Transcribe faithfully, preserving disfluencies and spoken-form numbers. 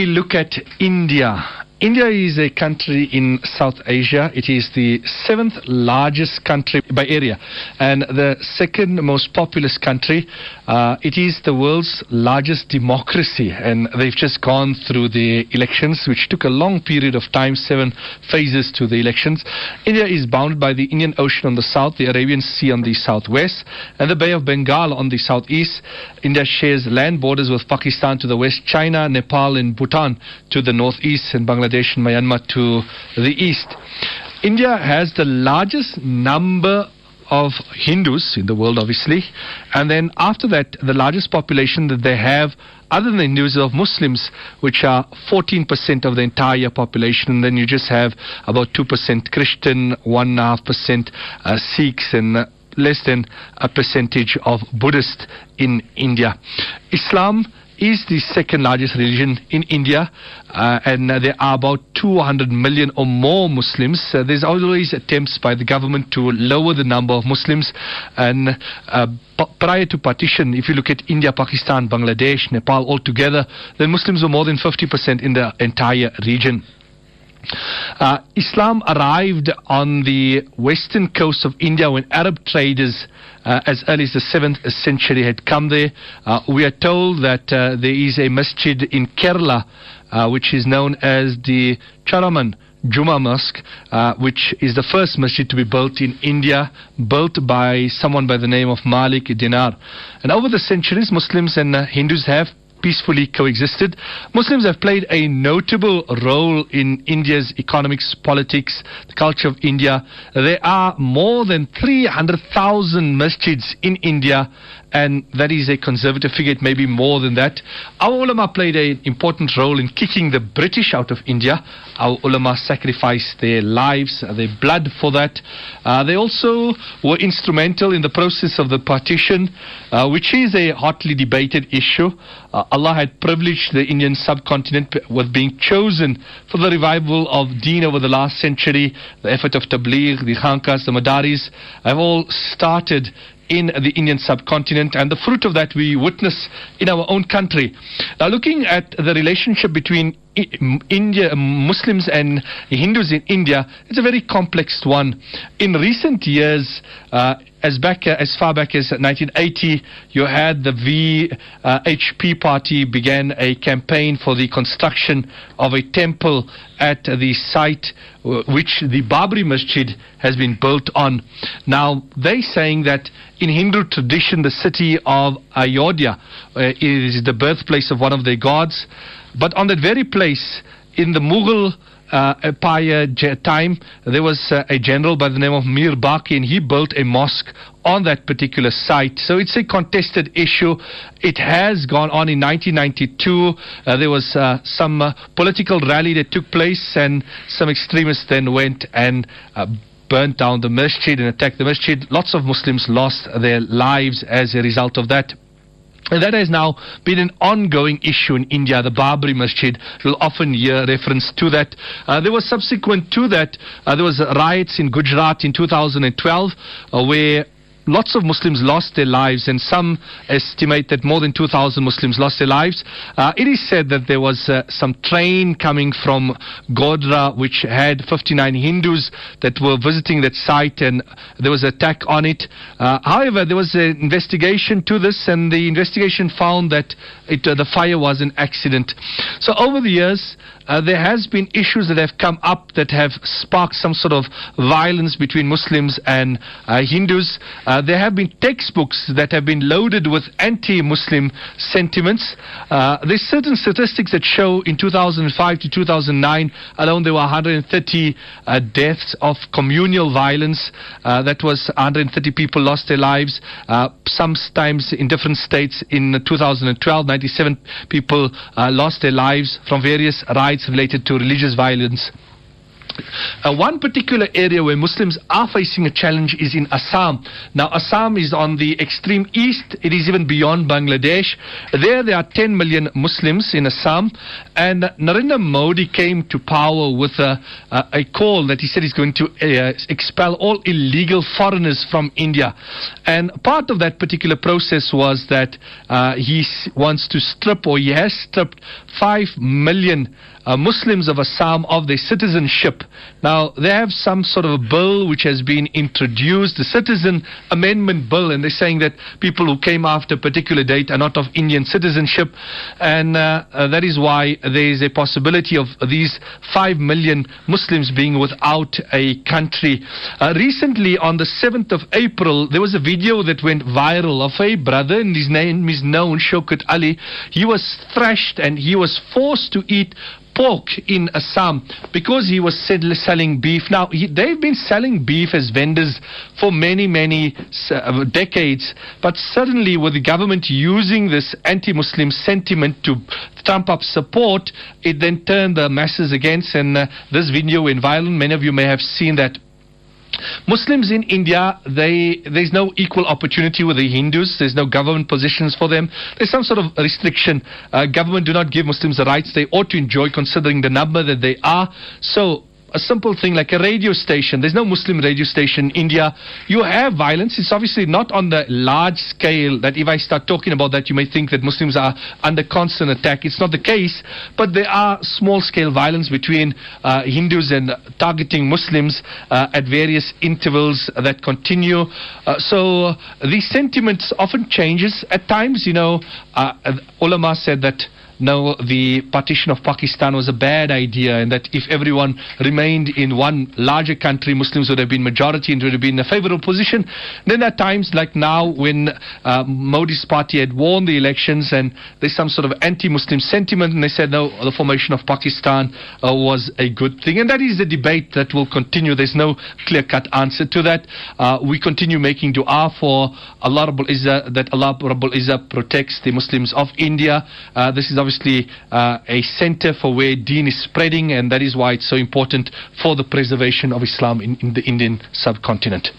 look at India, India is a country in South Asia. It is the seventh largest country by area and the second most populous country. Uh, it is the world's largest democracy, and they've just gone through the elections, which took a long period of time, seven phases to the elections. India is bounded by the Indian Ocean on the south, the Arabian Sea on the southwest, and the Bay of Bengal on the southeast. India shares land borders with Pakistan to the west, China, Nepal, and Bhutan to the northeast, and Bangladesh and Myanmar to the east. India has the largest number of Hindus in the world, obviously, and then after that, the largest population that they have, other than the Hindus, of Muslims, which are fourteen percent of the entire population. And then you just have about two percent Christian, one point five percent uh, Sikhs, and uh, less than a percentage of Buddhists in India. Islam is the second largest religion in India, uh, and uh, there are about two hundred million or more Muslims. Uh, there's always attempts by the government to lower the number of Muslims, and uh, p- prior to partition, if you look at India, Pakistan, Bangladesh, Nepal all together, then Muslims were more than fifty percent in the entire region. Uh, Islam arrived on the western coast of India when Arab traders uh, as early as the seventh century had come there. Uh, we are told that uh, there is a masjid in Kerala uh, which is known as the Charaman Juma Mosque, uh, which is the first masjid to be built in India, built by someone by the name of Malik Dinar. And over the centuries, Muslims and uh, Hindus have peacefully coexisted. Muslims have played a notable role in India's economics, politics, the culture of India. There are more than three hundred thousand masjids in India, and that is a conservative figure. It may be more than that. Our ulama played an important role in kicking the British out of India. Our ulama sacrificed their lives, their blood for that. Uh, they also were instrumental in the process of the partition, uh, which is a hotly debated issue. Uh, Allah had privileged the Indian subcontinent with being chosen for the revival of Deen over the last century. The effort of Tabligh, the Khankas, the Madaris have all started in the Indian subcontinent, and the fruit of that we witness in our own country. Now, looking at the relationship between India, Muslims and Hindus in India, it's a very complex one. In recent years, uh, as back uh, as far back as nineteen eighty, you had the V H P party began a campaign for the construction of a temple at the site uh, which the Babri Masjid has been built on. Now, they're saying that in Hindu tradition, the city of Ayodhya uh, is the birthplace of one of their gods. But on that very place, in the Mughal uh, Empire time, there was uh, a general by the name of Mir Baqi, and he built a mosque on that particular site. So it's a contested issue. It has gone on in nineteen ninety-two. Uh, there was uh, some uh, political rally that took place, and some extremists then went and uh, burnt down the masjid and attacked the masjid. Lots of Muslims lost their lives as a result of that. And that has now been an ongoing issue in India, the Babri Masjid. You'll often hear reference to that. Uh, there was subsequent to that, uh, there was riots in Gujarat in two thousand twelve, uh, where lots of Muslims lost their lives, and some estimate that more than two thousand Muslims lost their lives. Uh, it is said that there was uh, some train coming from Godhra which had fifty-nine Hindus that were visiting that site, and there was an attack on it. Uh, however, there was an investigation to this, and the investigation found that it, uh, the fire was an accident. So over the years, Uh, there has been issues that have come up that have sparked some sort of violence between Muslims and uh, Hindus. Uh, there have been textbooks that have been loaded with anti-Muslim sentiments. Uh, there's certain statistics that show in two thousand five to two thousand nine alone there were one hundred thirty uh, deaths of communal violence. Uh, that was one hundred thirty people lost their lives. Uh, sometimes in different states in two thousand twelve, ninety-seven people uh, lost their lives from various riots related to religious violence. Uh, one particular area where Muslims are facing a challenge is in Assam. Now, Assam is on the extreme east. It is even beyond Bangladesh. There, there are ten million Muslims in Assam. And uh, Narendra Modi came to power with a, uh, a call that he said he's going to uh, expel all illegal foreigners from India. And part of that particular process was that uh, he wants to strip, or he has stripped, five million Uh, Muslims of Assam of their citizenship. Now, they have some sort of a bill which has been introduced, the Citizen Amendment Bill, and they're saying that people who came after a particular date are not of Indian citizenship, and uh, uh, that is why there is a possibility of these five million Muslims being without a country. Uh, recently, on the seventh of April, there was a video that went viral of a brother, and his name is known, Shaukat Ali. He was thrashed and he was forced to eat pork in Assam because he was selling beef. Now, he, they've been selling beef as vendors for many, many uh, decades, but suddenly with the government using this anti-Muslim sentiment to trump up support, it then turned the masses against, and uh, this video went viral. Many of you may have seen that. Muslims in India, they there's no equal opportunity with the Hindus. There's no government positions for them. There's some sort of restriction. Uh, government do not give Muslims the rights they ought to enjoy, considering the number that they are. So a simple thing like a radio station. There's no Muslim radio station in India. You have violence. It's obviously not on the large scale that if I start talking about that, you may think that Muslims are under constant attack. It's not the case. But there are small-scale violence between uh, Hindus and targeting Muslims uh, at various intervals that continue. Uh, so uh, the sentiments often changes. At times, you know, uh, ulama said that no, the partition of Pakistan was a bad idea, and that if everyone remained in one larger country, Muslims would have been majority and would have been in a favorable position. Then at times like now, when uh, Modi's party had won the elections and there's some sort of anti-Muslim sentiment, and they said no, the formation of Pakistan uh, was a good thing. And that is a debate that will continue. There's no clear-cut answer to that. Uh, we continue making dua for Allah Rabbul Izzah, that Allah Rabbul Izzah protects the Muslims of India. Uh, this is obviously Obviously, uh, a center for where deen is spreading, and that is why it's so important for the preservation of Islam in, in the Indian subcontinent.